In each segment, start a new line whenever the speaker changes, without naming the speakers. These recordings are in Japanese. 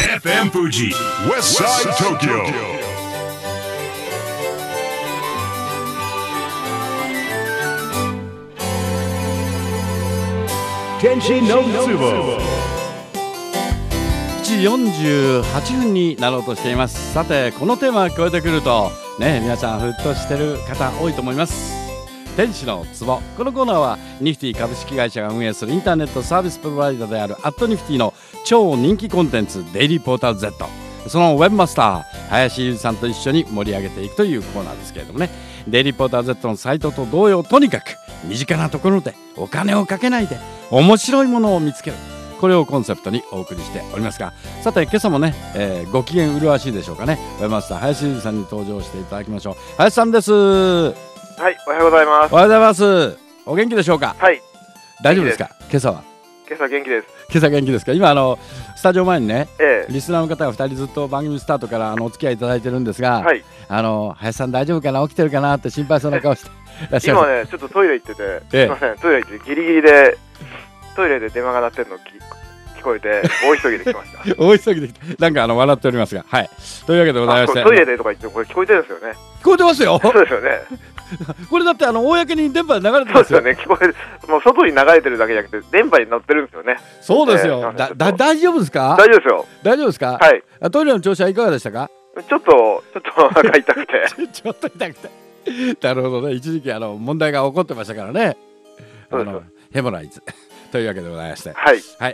FM Fuji West Side Tokyo Kenshin no Tsubo 1時48分になろうとしています。さてこのテーマが聞こえてくるとね、皆さんふっとしてる方多いと思います。天使のツボ。このコーナーはニフティ株式会社が運営するインターネットサービスプロバイダーであるアットニフティの超人気コンテンツデイリーポータル Z、 そのウェブマスター林裕二さんと一緒に盛り上げていくというコーナーですけれどもね、デイリーポータル Z のサイトと同様、とにかく身近なところでお金をかけないで面白いものを見つける、これをコンセプトにお送りしておりますが、さて今朝もね、ご機嫌麗しいでしょうかね、ウェブマスター林裕二さんに登場していただきましょう。林さんです。
はい、おはようございます。
おはようございます。お元気でしょうか。
はい、
大丈夫ですか。今朝は
今朝元気です。
今朝元気ですか。今スタジオ前にね、リスナーの方が2人ずっと番組スタートからお付き合いいただいてるんですが、
はい、
林さん大丈夫かな、起きてるかなって心配そうな顔してらっしゃる。
今ねちょっとトイレ行ってて、すいません、トイレ行ってギリギリでトイレで電話が鳴ってるの聞こえて大急ぎで来ました
大急ぎで来て、なんか笑っておりますが、はい、というわけでございまして、
トイレでとか言ってこれ聞こえてるんですよね。
聞こえてますよ。
そうですよね
これだって公に電波で流れて
そう
ますよ。
ですよね、聞こえる。もう外に流れてるだけじゃなくて電波に乗ってるんですよね。
そうですよ。大丈夫ですか。
大丈夫ですよ。
大丈夫ですか。
はい。
トイレの調子はいかがでしたか。
ちょっとお腹痛くて
ちょっと痛くてなるほどね。一時期問題が起こってましたからね。ヘモライズというわけでございまして、
はい、
はい、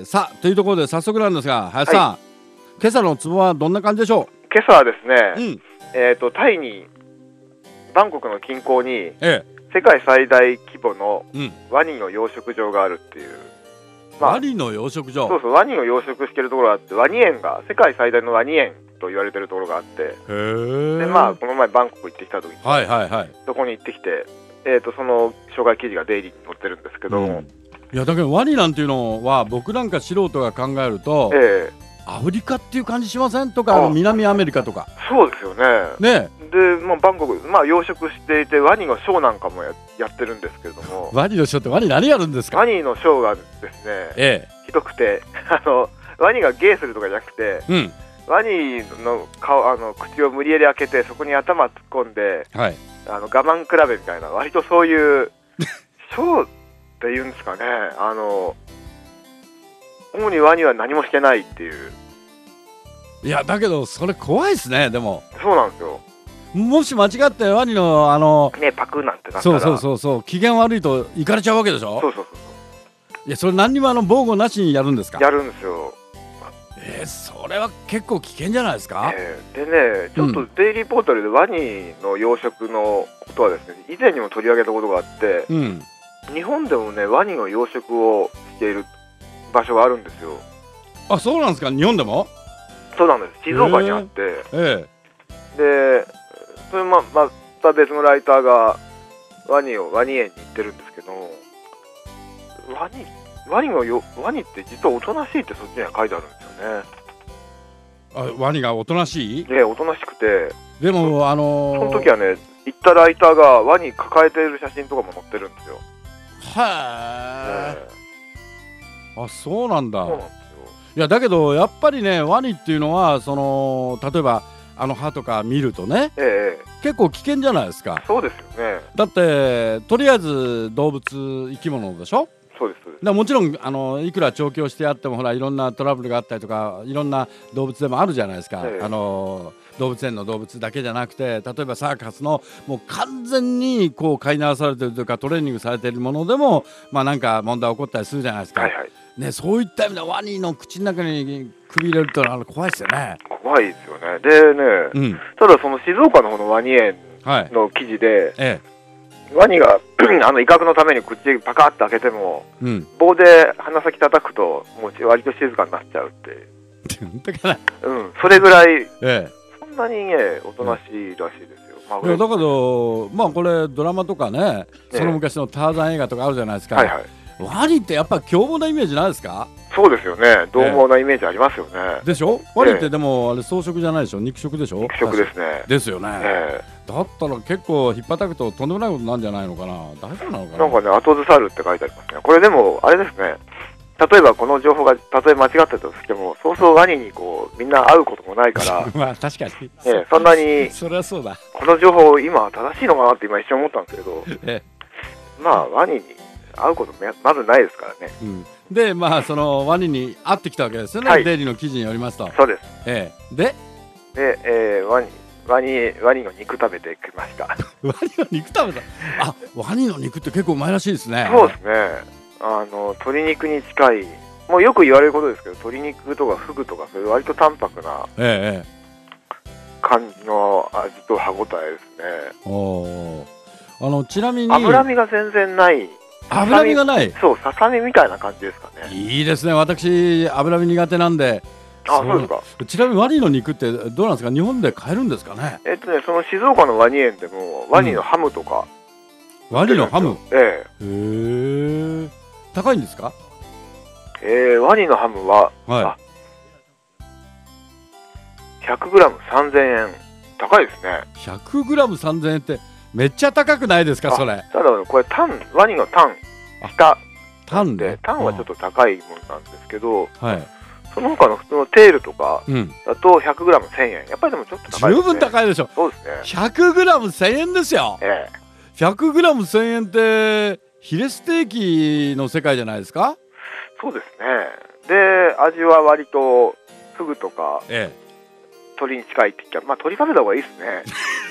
さあというところで早速なんですが、林さん、はい、今朝のツボはどんな感じでしょう。
今朝はですね、タイにバンコクの近郊に、世界最大規模のワニの養殖場があるっていう、
ワニの養殖場。
そうそう、ワニを養殖してるところがあって、ワニ園が世界最大のワニ園と言われてるところがあって、でこの前バンコク行ってきた時に、そこに行ってきて、その紹介記事がデイリーに載ってるんですけども、
いやだけどワニなんていうのは僕なんか素人が考えると、アフリカっていう感じしませんとか、南アメリカとか。
そうですよね。で、バンコク、養殖していてワニのショーなんかも やってるんですけれども。
ワニのショーってワニ何やるんですか。
ワニのショーがですね、ひどくてワニが芸するとかじゃなくて、ワニの口を無理やり開けてそこに頭突っ込んで、我慢比べみたいな、割とそういうショーっていうんですかね。主にワニは何もしてないっていう。
いやだけどそれ怖いですね。でも
そうなんですよ。
もし間違ってワニの
ね、パクなんてなったら、
そう機嫌悪いと行かれちゃうわけでしょ。そういや、それ何にも防護なしにやるんですか。
やるんですよ。
それは結構危険じゃないですか。
でね、ちょっとデイリーポータルでワニの養殖のことはですね、以前にも取り上げたことがあって、日本でもねワニの養殖をしている場所があるんですよ。あ、そうなんですか。日本でも。そうなんです。静岡にあって、でそれまた別のライターがワニ園に行ってるんですけど、ワニって実はおとなしいってそっちには書いてあるんですよね。ワニがおとなしい？おとなしくて、でもその時はね、行ったライターがワニ抱えている写真とかも載ってるんですよ。あ、そうなんだ。そうなんですよ。いやだけどやっぱりね、ワニっていうのは例えば歯とか見るとね、結構危険じゃないですか。そうですよね。だってとりあえず動物生き物でしょ。そうです。だもちろんいくら調教してあってもほらいろんなトラブルがあったりとかいろんな動物でもあるじゃないですか。動物園の動物だけじゃなくて、例えばサーカスのもう完全にこう飼いならされてるというかトレーニングされているものでもなんか問題起こったりするじゃないですか。ね、そういった意味でワニの口の中に首入れると怖いですよね。怖いですよね。でね、ただその静岡の方のワニ園の記事で、ワニが威嚇のために口パカッと開けても、棒で鼻先叩くともう割と静かになっちゃうってそれぐらい、そんなにねおとなしいらしいですよ。だけどこれドラマとかね、その昔のターザン映画とかあるじゃないですか。ワニってやっぱ凶暴なイメージないですか。そうですよね。獰猛なイメージありますよね。でしょ。ワニってでもあれ草食じゃないでしょ。肉食でしょ。肉食ですね。ですよね。だったら結構引っ叩くととんでもないことなんじゃないのかな。大丈夫なのかな。なんかね、後ずさるって書いてありますね。これでもあれですね、 例えばこの情報がたとえ間違ってたとしても、そうそうワニにこうみんな会うこともないから
まあ確かに、
そんなに
それはそうだ、
この情報今正しいのかなって今一瞬思ったんですけど、まあワニに会うことまずないですからね。
でまあそのワニに会ってきたわけですよね、デイリーの記事によりますと。
そうです。
で
ワニの肉食べてきました。
ワニの肉食べた。あ、ワニの肉って結構うまいらしいですね。
そうですね。鶏肉に近い、もうよく言われることですけど、鶏肉とかフグとかそういう割と淡白な感じの味と歯ごたえですね。
ちなみに
脂身が全然ない。
脂身がない。
そう、ささみみたいな感じですかね。
いいですね。私脂身苦手なんで。
そうですか。
ちなみにワニの肉ってどうなんですか。日本で買えるんですかね。
その静岡のワニ園でもワニのハムとか、
ワニのハム。高いんですか。
ワニのハムは、100g3000円。高いですね。
100g3000円ってめっちゃ高くないですか。それ
ただこれワニのタン
タンで、
タンはちょっと高いものなんですけど、その他の普通のテールとかだと 100g1000 円。やっぱりでもちょっと高いですね。
十分高いでしょ。
そうですね。
100g1000 円ですよ。100g1000 円ってヒレステーキの世界じゃないですか。
そうですね。で味は割とフグとか、鶏に近いって言ったら、鶏食べた方がいいですね。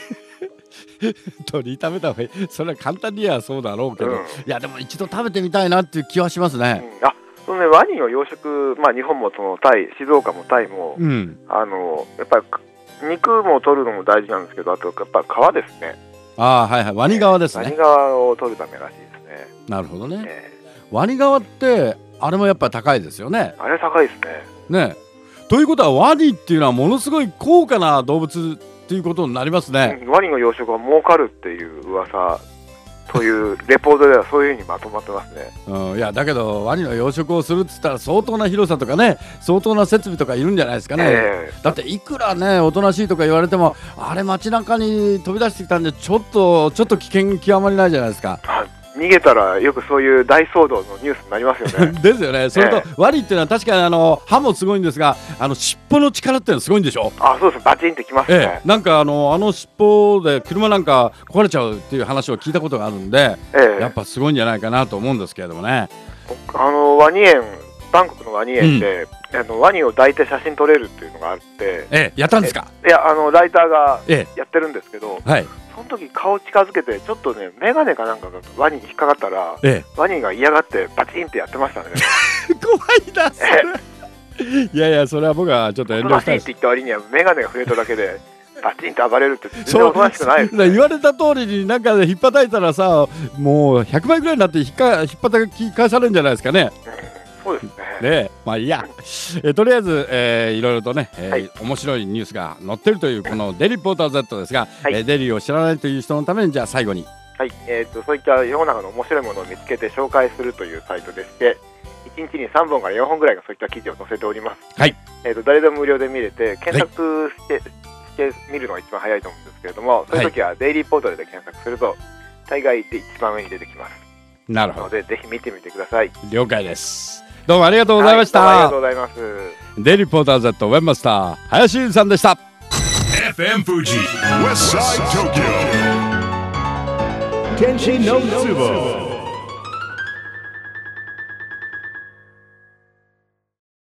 鶏食べた方がいい。それは簡単にはそうだろうけど、いやでも一度食べてみたいなっていう気はしますね。
ワニの養殖、日本もそのタイ、静岡もタイも、やっぱり肉も取るのも大事なんですけど、あとやっぱ皮ですね。
ワニ皮ですね。
ワニ皮を取るためらしいですね。
なるほどね。ワニ皮ってあれもやっぱり高いですよね。
あれ高いですね。
ということはワニっていうのはものすごい高価な動物っていうことになりますね。
ワニの養殖は儲かるっていう噂というレポートではそういうふうにまとまってますね。
いやだけどワニの養殖をするっつったら相当な広さとかね、相当な設備とかいるんじゃないですかね。だっていくらねおとなしいとか言われても、あれ街中に飛び出してきたんでちょっと危険極まりないじゃないですか。
逃げたらよくそういう大騒動のニュースになりますよね。
ですよね。それと、ワニっていうのは確かに歯もすごいんですが、尻尾の力っていうのはすごいんでしょ。
そうです。バチンってきますね。
なんか尻尾で車なんか壊れちゃうっていう話を聞いたことがあるんで、やっぱすごいんじゃないかなと思うんですけれどもね。
ワニ園、バンコクのワニ園で、ワニを抱いて写真撮れるっていうのがあって、
やったんですか。
いやライターがやってるんですけど、その時顔近づけてちょっとねメガネかなんかがワニに引っかかったら、ワニが嫌がってバチンってやってましたね。
怖いなそれ。いやそれは僕はちょっもう遠慮したいです。
って言った割にはメガネが触れただけでバチンと暴れるって全然おとなしくないですね。
言われた通りになんか引っ叩いたらさ、もう100倍ぐらいになって引っ叩き返されるんじゃないですかね。
そうですね。
いいや、とりあえず、いろいろとね、面白いニュースが載ってるというこのデイリーポーター Z ですが、デイリーを知らないという人のためにじゃあ最後に、
そういった世の中の面白いものを見つけて紹介するというサイトでして、1日に3本から4本ぐらいがそういった記事を載せております。誰でも無料で見れて検索して見るのが一番早いと思うんですけれども、そういう時はデイリーポータルで検索すると大概で一番上に出てきます。
なるほど。
のでぜひ見てみてください。
了解です。どうもありがとうございました。
ありがとうございます。
デイリーポーター Z ウェブマスター林優さんでした。
FM Fuji West Side Tokyo Kenshin no Tsubo